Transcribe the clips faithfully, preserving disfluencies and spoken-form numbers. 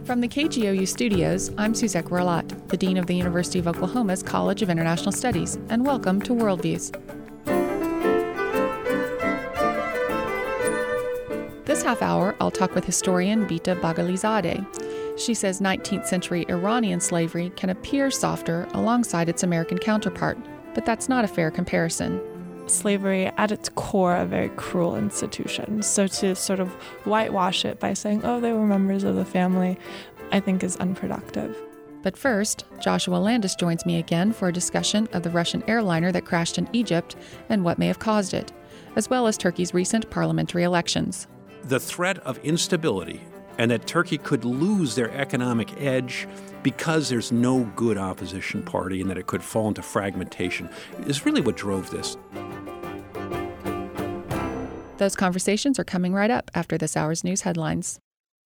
From the K G O U studios, I'm Suzette Rolat, the Dean of the University of Oklahoma's College of International Studies, and welcome to Worldviews. This half hour, I'll talk with historian Bita Baghalizadeh. She says nineteenth century Iranian slavery can appear softer alongside its American counterpart, but that's not a fair comparison. Slavery, at its core, a very cruel institution. So to sort of whitewash it by saying, oh, they were members of the family, I think is unproductive. But first, Joshua Landis joins me again for a discussion of the Russian airliner that crashed in Egypt and what may have caused it, as well as Turkey's recent parliamentary elections. The threat of instability and that Turkey could lose their economic edge because there's no good opposition party and that it could fall into fragmentation is really what drove this. Those conversations are coming right up after this hour's news headlines.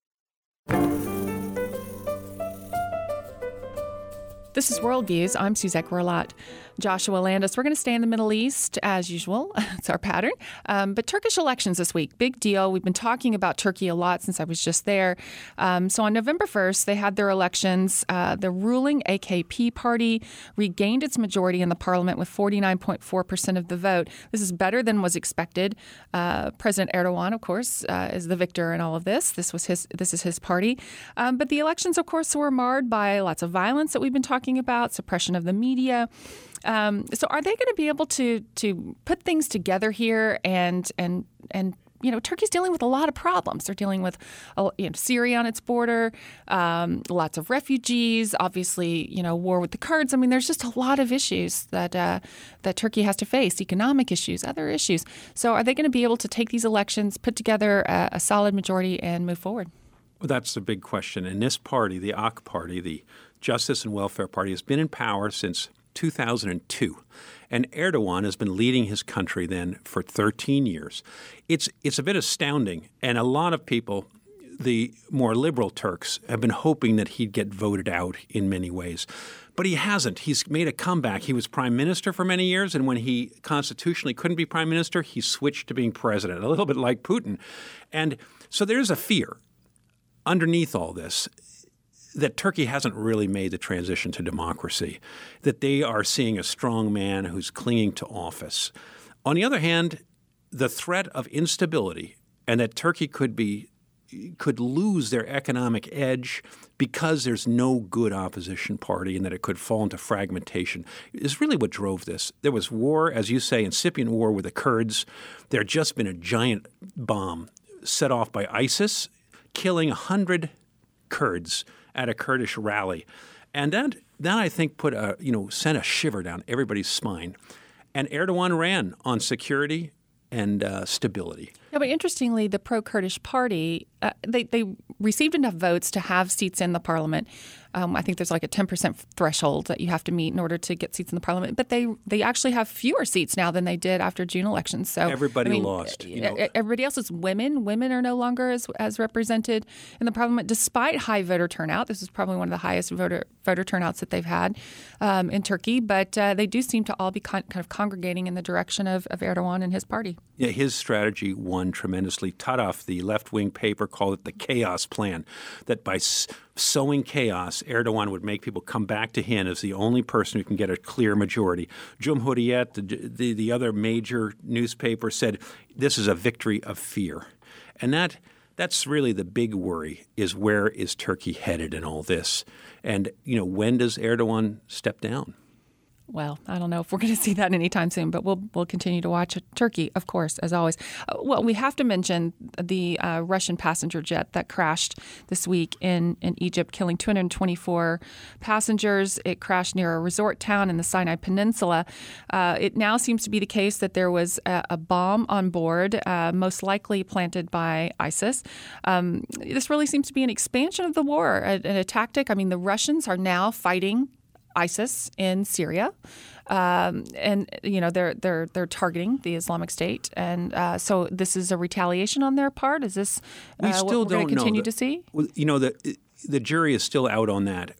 This is Worldviews. I'm Suzette Rolat. Joshua Landis. We're going to stay in the Middle East, as usual. It's our pattern. Um, but Turkish elections this week, big deal. We've been talking about Turkey a lot since I was just there. Um, so on November first, they had their elections. Uh, the ruling A K P party regained its majority in the parliament with forty-nine point four percent of the vote. This is better than was expected. Uh, President Erdogan, of course, uh, is the victor in all of this. This was his. This is his party. Um, but the elections, of course, were marred by lots of violence that we've been talking about, suppression of the media. Um, so are they going to be able to to put things together here? And and and you know, Turkey's dealing with a lot of problems. They're dealing with uh, you know, Syria on its border, um, lots of refugees, obviously, you know, war with the Kurds. I mean, there's just a lot of issues that uh, that Turkey has to face, economic issues, other issues. So are they going to be able to take these elections, put together a, a solid majority, and move forward? Well, that's the big question. And this party, the A K Party, the Justice and Welfare Party, has been in power since two thousand two. And Erdogan has been leading his country then for thirteen years. It's it's a bit astounding. And a lot of people, the more liberal Turks, have been hoping that he'd get voted out in many ways. But he hasn't. He's made a comeback. He was prime minister for many years. And when he constitutionally couldn't be prime minister, he switched to being president, a little bit like Putin. And so there's a fear underneath all this that Turkey hasn't really made the transition to democracy, that they are seeing a strong man who's clinging to office. On the other hand, the threat of instability and that Turkey could be could lose their economic edge because there's no good opposition party and that it could fall into fragmentation is really what drove this. There was war, as you say, incipient war with the Kurds. There had just been a giant bomb set off by ISIS, killing one hundred Kurds at a Kurdish rally. And that, that I think, put a, you know, sent a shiver down everybody's spine. And Erdogan ran on security and uh, stability. Yeah, but interestingly, the pro-Kurdish party, uh, they, they received enough votes to have seats in the parliament. Um, I think there's like a ten percent threshold that you have to meet in order to get seats in the parliament. But they they actually have fewer seats now than they did after June elections. So everybody I mean, lost. You know. Everybody else is women. Women are no longer as, as represented in the parliament, despite high voter turnout. This is probably one of the highest voter voter turnouts that they've had um, in Turkey. But uh, they do seem to all be con- kind of congregating in the direction of, of Erdogan and his party. Yeah, his strategy won tremendously. Taraf, the left-wing paper, called it the chaos plan, that by s- sowing chaos, Erdogan would make people come back to him as the only person who can get a clear majority. Cumhuriyet, the, the, the other major newspaper, said this is a victory of fear. And that that's really the big worry, is where is Turkey headed in all this? And, you know, when does Erdogan step down? Well, I don't know if we're going to see that anytime soon, but we'll we'll continue to watch Turkey, of course, as always. Uh, well, we have to mention the uh, Russian passenger jet that crashed this week in, in Egypt, killing two hundred twenty-four passengers. It crashed near a resort town in the Sinai Peninsula. Uh, it now seems to be the case that there was a, a bomb on board, uh, most likely planted by ISIS. Um, this really seems to be an expansion of the war, a, a tactic. I mean, the Russians are now fighting ISIS in Syria, um, and you know they're they're they're targeting the Islamic State, and uh, so this is a retaliation on their part. Is this uh, we still what we're going to continue know that, to see? You know, the the jury is still out on that.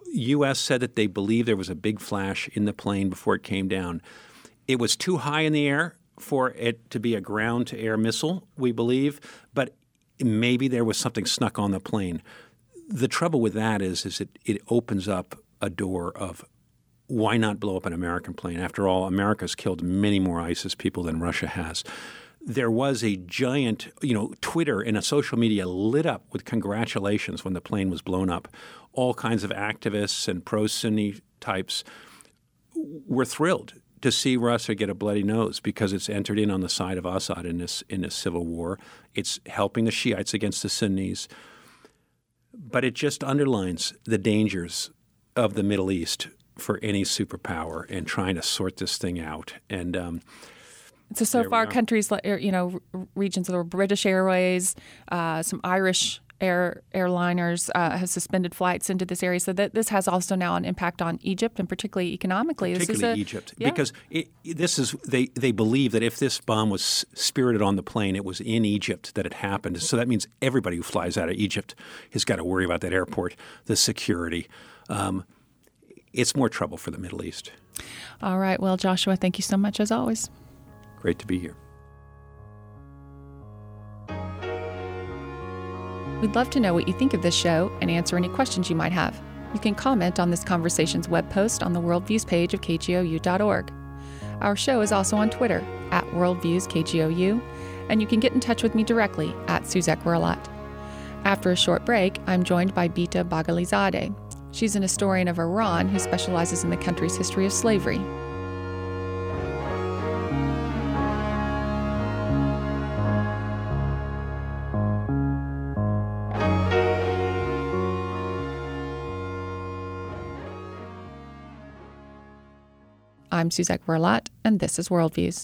U S said that they believe there was a big flash in the plane before it came down. It was too high in the air for it to be a ground-to-air missile, we believe, but maybe there was something snuck on the plane. the trouble with that is, is it, it opens up a door of why not blow up an American plane? After all, America's killed many more ISIS people than Russia has. There was a giant, you know, Twitter and a social media lit up with congratulations when the plane was blown up. All kinds of activists and pro-Sunni types were thrilled to see Russia get a bloody nose because it's entered in on the side of Assad in this in this civil war. It's helping the Shiites against the Sunnis. But it just underlines the dangers of the Middle East for any superpower and trying to sort this thing out. And um, so, so far, countries like, you know, regions of the British Airways, uh, some Irish air airliners uh, have suspended flights into this area. So that this has also now an impact on Egypt, and particularly economically. Particularly this is a, Egypt, yeah. because it, this is they they believe that if this bomb was spirited on the plane, it was in Egypt that it happened. So that means everybody who flies out of Egypt has got to worry about that airport, the security. Um, it's more trouble for the Middle East. All right. Well, Joshua, thank you so much as always. Great to be here. We'd love to know what you think of this show and answer any questions you might have. You can comment on this conversation's web post on the Worldviews page of K G O U dot org. Our show is also on Twitter, at Worldviews K G O U, and you can get in touch with me directly at Suzette Werlat. After a short break, I'm joined by Bita Baghalizadeh. She's an historian of Iran who specializes in the country's history of slavery. I'm Suzette Werlat, and this is Worldviews.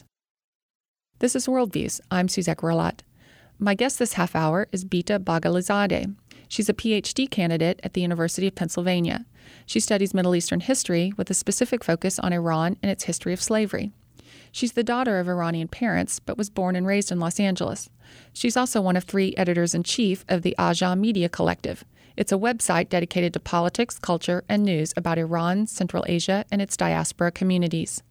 This is Worldviews. I'm Suzette Werlat. My guest this half hour is Bita Baghalizadeh. She's a P H D candidate at the University of Pennsylvania. She studies Middle Eastern history with a specific focus on Iran and its history of slavery. She's the daughter of Iranian parents, but was born and raised in Los Angeles. She's also one of three editors-in-chief of the Aja Media Collective. It's a website dedicated to politics, culture, and news about Iran, Central Asia, and its diaspora communities.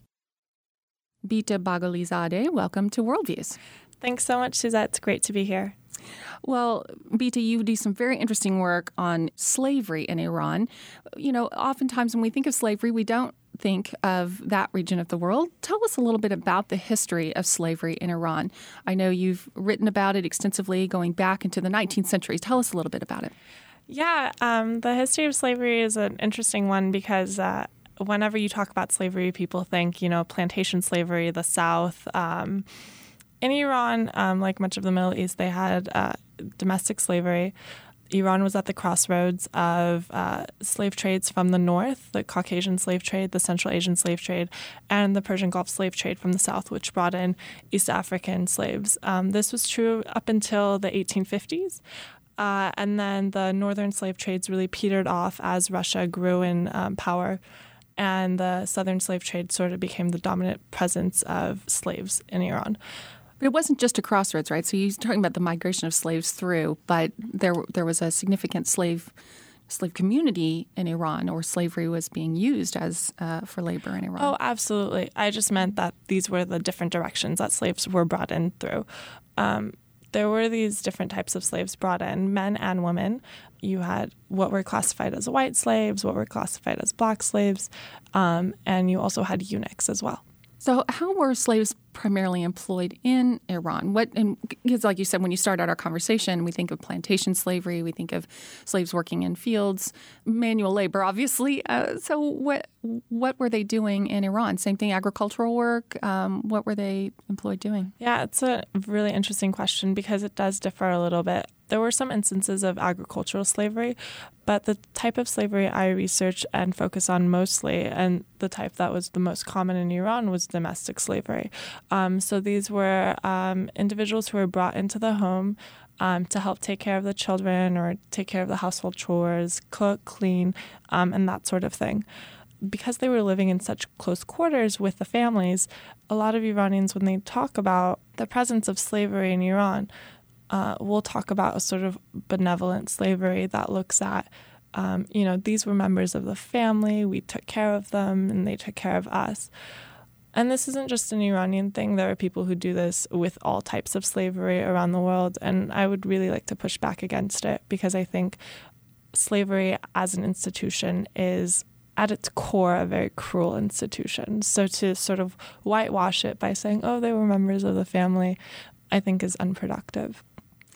Bita Baghalizadeh, welcome to Worldviews. Thanks so much, Suzette. It's great to be here. Well, Bita, you do some very interesting work on slavery in Iran. You know, oftentimes when we think of slavery, we don't think of that region of the world. Tell us a little bit about the history of slavery in Iran. I know you've written about it extensively going back into the nineteenth century. Tell us a little bit about it. Yeah, um, the history of slavery is an interesting one because uh, whenever you talk about slavery, people think, you know, plantation slavery, the South. Um, in Iran, um, like much of the Middle East, they had uh, domestic slavery. Iran was at the crossroads of uh, slave trades from the north, the Caucasian slave trade, the Central Asian slave trade, and the Persian Gulf slave trade from the south, which brought in East African slaves. Um, this was true up until the eighteen fifties. Uh, and then the northern slave trades really petered off as Russia grew in um, power, and the southern slave trade sort of became the dominant presence of slaves in Iran. But it wasn't just a crossroads, right? So you're talking about the migration of slaves through, but there there was a significant slave slave community in Iran, or slavery was being used as uh, for labor in Iran. Oh, absolutely. I just meant that these were the different directions that slaves were brought in through. Um, There were these different types of slaves brought in, men and women. You had what were classified as white slaves, what were classified as black slaves, um, and you also had eunuchs as well. So how were slaves primarily employed in Iran? What, and because like you said, when you start out our conversation, we think of plantation slavery, we think of slaves working in fields, manual labor, obviously. Uh, so what what were they doing in Iran? Same thing, agricultural work? Um, what were they employed doing? Yeah, it's a really interesting question because it does differ a little bit. There were some instances of agricultural slavery, but the type of slavery I research and focus on mostly, and the type that was the most common in Iran, was domestic slavery. Um, so these were um, individuals who were brought into the home um, to help take care of the children or take care of the household chores, cook, clean, um, and that sort of thing. Because they were living in such close quarters with the families, a lot of Iranians, when they talk about the presence of slavery in Iran, Uh, we'll talk about a sort of benevolent slavery that looks at, um, you know, these were members of the family, we took care of them, and they took care of us. And this isn't just an Iranian thing. There are people who do this with all types of slavery around the world, and I would really like to push back against it because I think slavery as an institution is at its core a very cruel institution. So to sort of whitewash it by saying, oh, they were members of the family, I think is unproductive.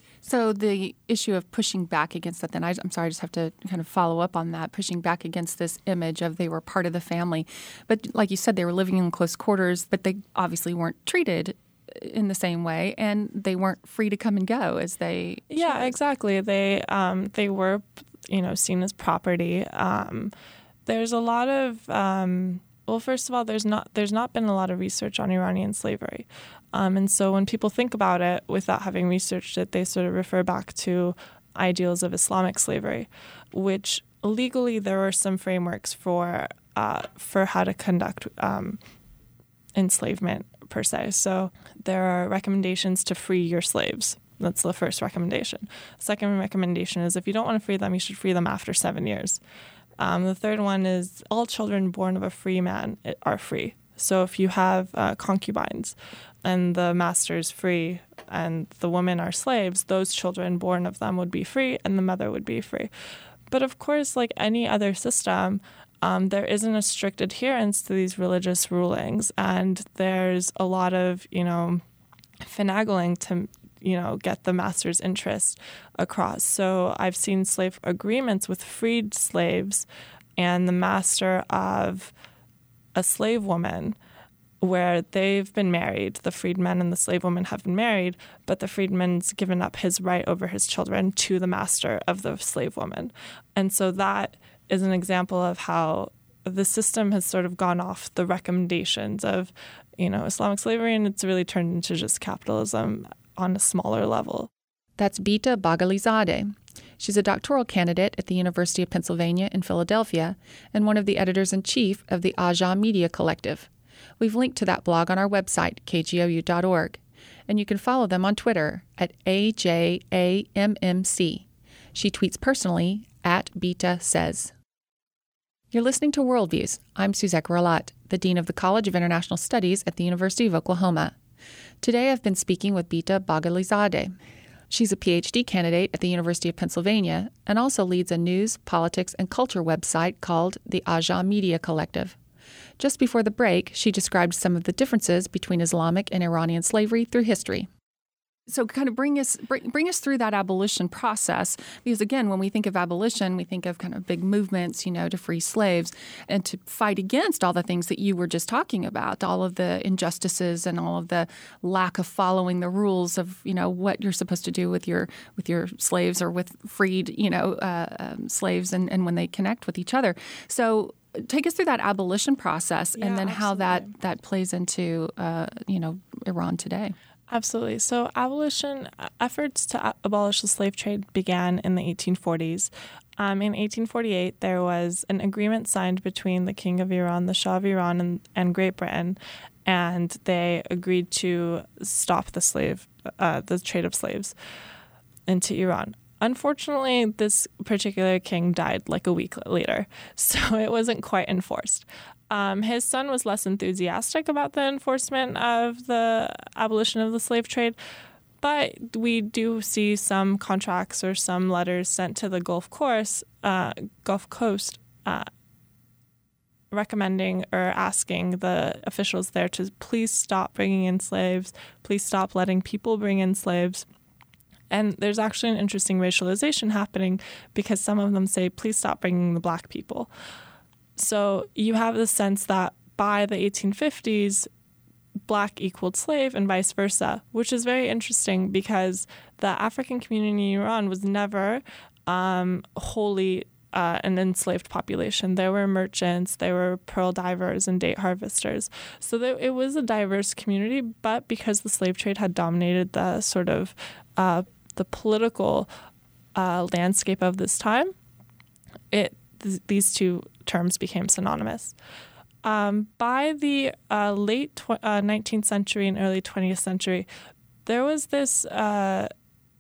So the issue of pushing back against that, then I, I'm sorry, I just have to kind of follow up on that, pushing back against this image of they were part of the family. But like you said, they were living in close quarters, but they obviously weren't treated in the same way, and they weren't free to come and go as they Yeah, chose. exactly. They um, they were, you know, seen as property. Um, there's a lot of um, well, first of all, there's not there's not been a lot of research on Iranian slavery. Um, and so when people think about it without having researched it, they sort of refer back to ideals of Islamic slavery, which legally there were some frameworks for uh, for how to conduct um, enslavement per se. So there are recommendations to free your slaves. That's the first recommendation. Second recommendation is if you don't want to free them, you should free them after seven years. Um, the third one is all children born of a free man are free. So if you have uh, concubines and the master is free and the women are slaves, those children born of them would be free and the mother would be free. But of course, like any other system, um, there isn't a strict adherence to these religious rulings. And there's a lot of, you know, finagling to, you know, get the master's interest across. So I've seen slave agreements with freed slaves and the master of a slave woman where they've been married, the freedman and the slave woman have been married, but the freedman's given up his right over his children to the master of the slave woman. And so that is an example of how the system has sort of gone off the recommendations of, you know, Islamic slavery, and it's really turned into just capitalism on a smaller level. That's Bita Baghalizadeh. She's a doctoral candidate at the University of Pennsylvania in Philadelphia and one of the editors-in-chief of the Aja Media Collective. We've linked to that blog on our website, k g o u dot org, and you can follow them on Twitter at A J A M M C. She tweets personally at Bita Says. You're listening to Worldviews. I'm Suzette Ralat, the Dean of the College of International Studies at the University of Oklahoma. Today I've been speaking with Bita Baghalizadeh. She's a P H D candidate at the University of Pennsylvania and also leads a news, politics, and culture website called the Aja Media Collective. Just before the break, she described some of the differences between Islamic and Iranian slavery through history. So kind of bring us bring, bring us through that abolition process, because again, when we think of abolition, we think of kind of big movements, you know, to free slaves and to fight against all the things that you were just talking about, all of the injustices and all of the lack of following the rules of, you know, what you're supposed to do with your with your slaves or with freed, you know, uh, um, slaves and, and when they connect with each other. So take us through that abolition process and Yeah, then how absolutely. that, that plays into, uh, you know, Iran today. Absolutely. So abolition efforts to abolish the slave trade began in the eighteen forties. Um, in eighteen forty-eight, there was an agreement signed between the King of Iran, the Shah of Iran, and, and Great Britain, and they agreed to stop the slave, uh, the trade of slaves into Iran. Unfortunately, this particular king died like a week later, so it wasn't quite enforced. Um, his son was less enthusiastic about the enforcement of the abolition of the slave trade, but we do see some contracts or some letters sent to the Gulf Coast, uh, Gulf Coast uh, recommending or asking the officials there to please stop bringing in slaves, please stop letting people bring in slaves. And there's actually an interesting racialization happening because some of them say, please stop bringing the black people. So you have the sense that by the eighteen fifties, black equaled slave and vice versa, which is very interesting because the African community in Iran was never um, wholly uh, an enslaved population. There were merchants, there were pearl divers and date harvesters. So there, it was a diverse community, but because the slave trade had dominated the sort of uh, the political uh, landscape of this time, it th- these two terms became synonymous. Um, by the uh, late tw- uh, nineteenth century and early twentieth century, there was this uh,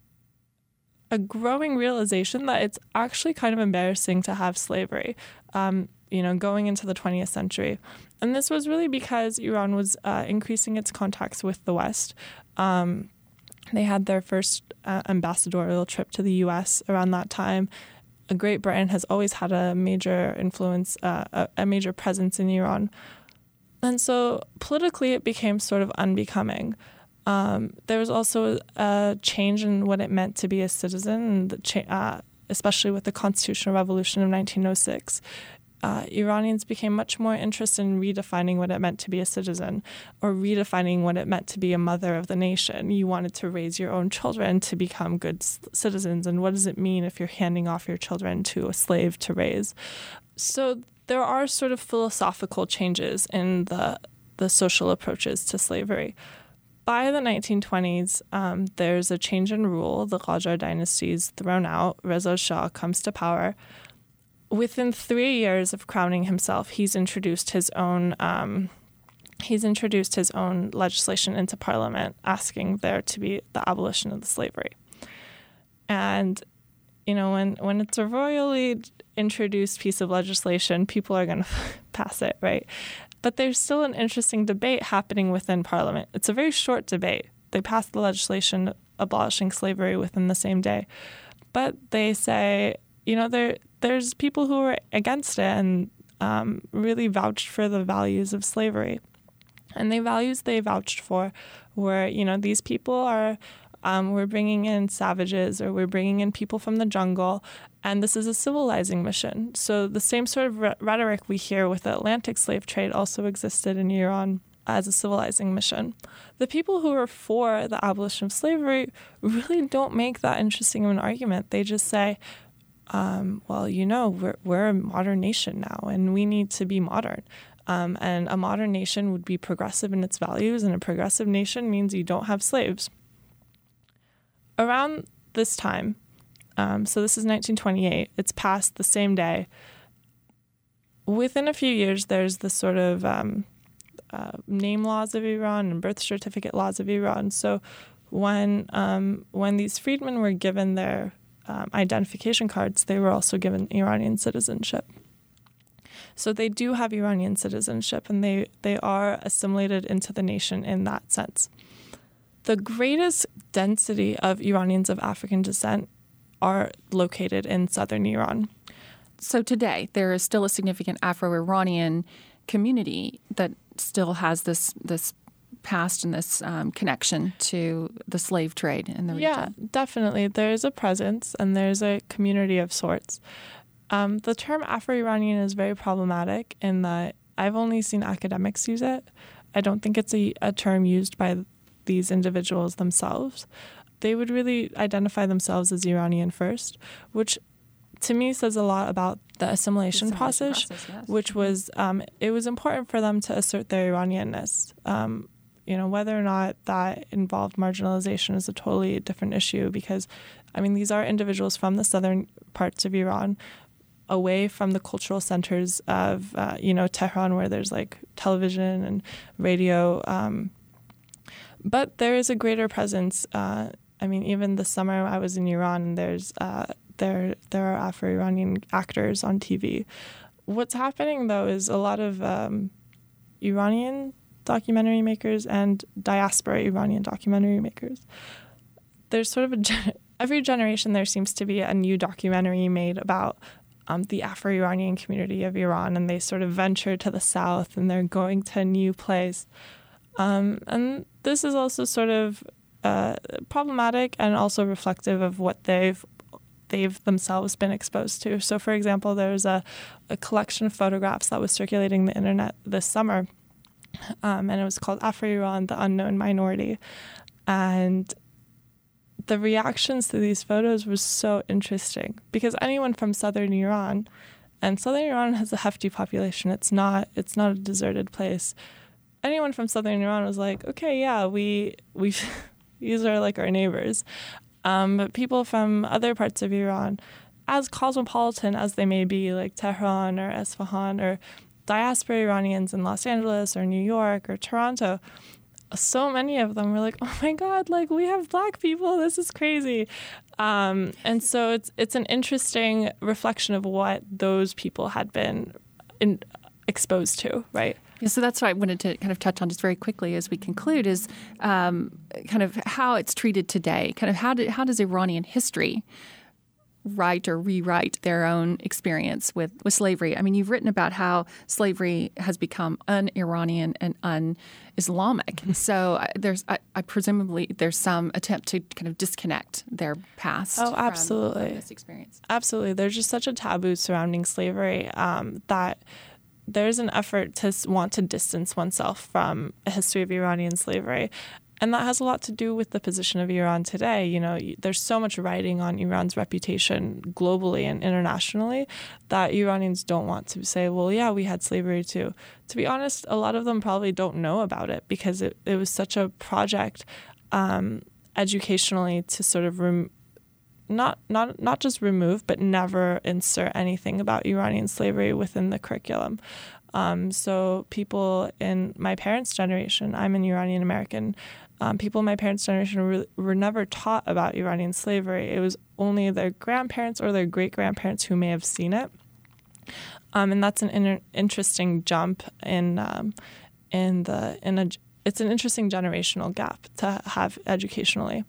a growing realization that it's actually kind of embarrassing to have slavery, um, you know, going into the twentieth century. And this was really because Iran was uh, increasing its contacts with the West. Um, they had their first uh, ambassadorial trip to the U S around that time. Great Britain has always had a major influence, uh, a, a major presence in Iran. And so politically it became sort of unbecoming. Um, there was also a change in what it meant to be a citizen, and the cha- uh, especially with the Constitutional Revolution of nineteen oh six. Uh, Iranians became much more interested in redefining what it meant to be a citizen, or redefining what it meant to be a mother of the nation. You wanted to raise your own children to become good c- citizens, and what does it mean if you're handing off your children to a slave to raise? So there are sort of philosophical changes in the the social approaches to slavery. By the nineteen twenties, um, there's a change in rule. The Qajar dynasty is thrown out. Reza Shah comes to power. Within three years of crowning himself, he's introduced his own um, he's introduced his own legislation into parliament, asking there to be the abolition of the slavery. And you know, when when it's a royally introduced piece of legislation, people are going to pass it, right? But there's still an interesting debate happening within parliament. It's a very short debate. They passed the legislation abolishing slavery within the same day, but they say, you know, there there's people who are against it and um, really vouched for the values of slavery. And the values they vouched for were, you know, these people are, um, we're bringing in savages, or we're bringing in people from the jungle, and this is a civilizing mission. So the same sort of re- rhetoric we hear with the Atlantic slave trade also existed in Iran as a civilizing mission. The people who are for the abolition of slavery really don't make that interesting of an argument. They just say, Um, well, you know, we're, we're a modern nation now, and we need to be modern. Um, and a modern nation would be progressive in its values, and a progressive nation means you don't have slaves. Around this time, um, so this is nineteen twenty-eight, it's passed the same day. Within a few years, there's the sort of um, uh, name laws of Iran and birth certificate laws of Iran. So when um, when these freedmen were given their Um, identification cards, they were also given Iranian citizenship. So they do have Iranian citizenship, and they, they are assimilated into the nation in that sense. The greatest density of Iranians of African descent are located in southern Iran. So today, there is still a significant Afro-Iranian community that still has this this past and this um, connection to the slave trade in the region. Yeah, definitely. There's a presence and there's a community of sorts. Um, the term Afro-Iranian is very problematic in that I've only seen academics use it. I don't think it's a, a term used by these individuals themselves. They would really identify themselves as Iranian first, which to me says a lot about the assimilation, the assimilation process, process yes. which was, um, it was important for them to assert their Iranianness. Um, you know, whether or not that involved marginalization is a totally different issue because, I mean, these are individuals from the southern parts of Iran, away from the cultural centers of, uh, you know, Tehran, where there's like television and radio. Um, but there is a greater presence. Uh, I mean, even this summer I was in Iran, and there's uh, there there are Afro-Iranian actors on T V. What's happening though is a lot of um, Iranian documentary makers and diaspora Iranian documentary makers. There's sort of a gen- every generation there seems to be a new documentary made about um, the Afro-Iranian community of Iran, and they sort of venture to the south and they're going to a new place. Um, and this is also sort of uh, problematic and also reflective of what they've they've themselves been exposed to. So, for example, there's a, a collection of photographs that was circulating the internet this summer. Um, and it was called Afro-Iran, the Unknown Minority. And the reactions to these photos was so interesting because anyone from southern Iran, and southern Iran has a hefty population. It's not it's not a deserted place. Anyone from southern Iran was like, okay, yeah, we we these are like our neighbors. Um, but people from other parts of Iran, as cosmopolitan as they may be, like Tehran or Isfahan or diaspora Iranians in Los Angeles or New York or Toronto, so many of them were like, oh my God, like we have black people. This is crazy. Um, and so it's it's an interesting reflection of what those people had been in, exposed to, right? Yeah, so that's what I wanted to kind of touch on just very quickly as we conclude is um, kind of how it's treated today. Kind of how, do, how does Iranian history write or rewrite their own experience with, with slavery. I mean, you've written about how slavery has become un-Iranian and un-Islamic. So uh, there's, I, I presumably, there's some attempt to kind of disconnect their past. Oh, absolutely. From this experience. Absolutely. There's just such a taboo surrounding slavery um, that there's an effort to want to distance oneself from a history of Iranian slavery. And that has a lot to do with the position of Iran today. You know, there's so much writing on Iran's reputation globally and internationally that Iranians don't want to say, well, yeah, we had slavery too. To be honest, a lot of them probably don't know about it because it, it was such a project um, educationally to sort of rem- not not not just remove, but never insert anything about Iranian slavery within the curriculum. Um, so people in my parents' generation, I'm an Iranian American, um, people in my parents' generation were, were never taught about Iranian slavery. It was only their grandparents or their great-grandparents who may have seen it. Um, and that's an inter- interesting jump in um, in the in a it's an interesting generational gap to have educationally.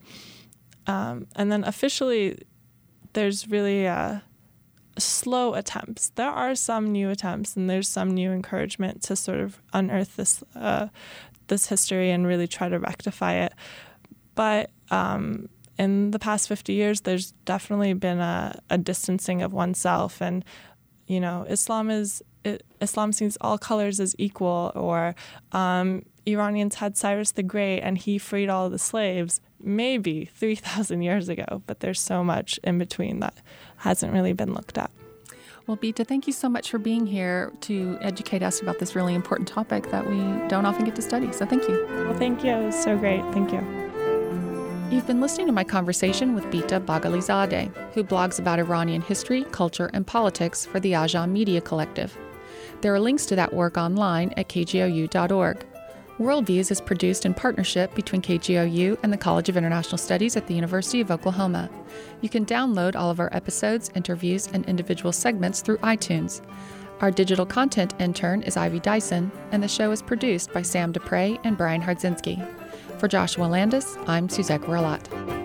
Um, and then officially, there's really uh, slow attempts. There are some new attempts, and there's some new encouragement to sort of unearth this uh, this history and really try to rectify it. But um, in the past fifty years, there's definitely been a, a distancing of oneself, and you know, Islam is it, Islam sees all colors as equal, or um, Iranians had Cyrus the Great and he freed all the slaves. Maybe three thousand years ago, but there's so much in between that hasn't really been looked at. Well, Bita, thank you so much for being here to educate us about this really important topic that we don't often get to study. So thank you. Well, thank you. It was so great. Thank you. You've been listening to my conversation with Bita Baghalizadeh, who blogs about Iranian history, culture, and politics for the Ajan Media Collective. There are links to that work online at k g o u dot org. Worldviews is produced in partnership between K G O U and the College of International Studies at the University of Oklahoma. You can download all of our episodes, interviews, and individual segments through iTunes. Our digital content intern is Ivy Dyson, and the show is produced by Sam Dupre and Brian Hardzinski. For Joshua Landis, I'm Suzette Werlat.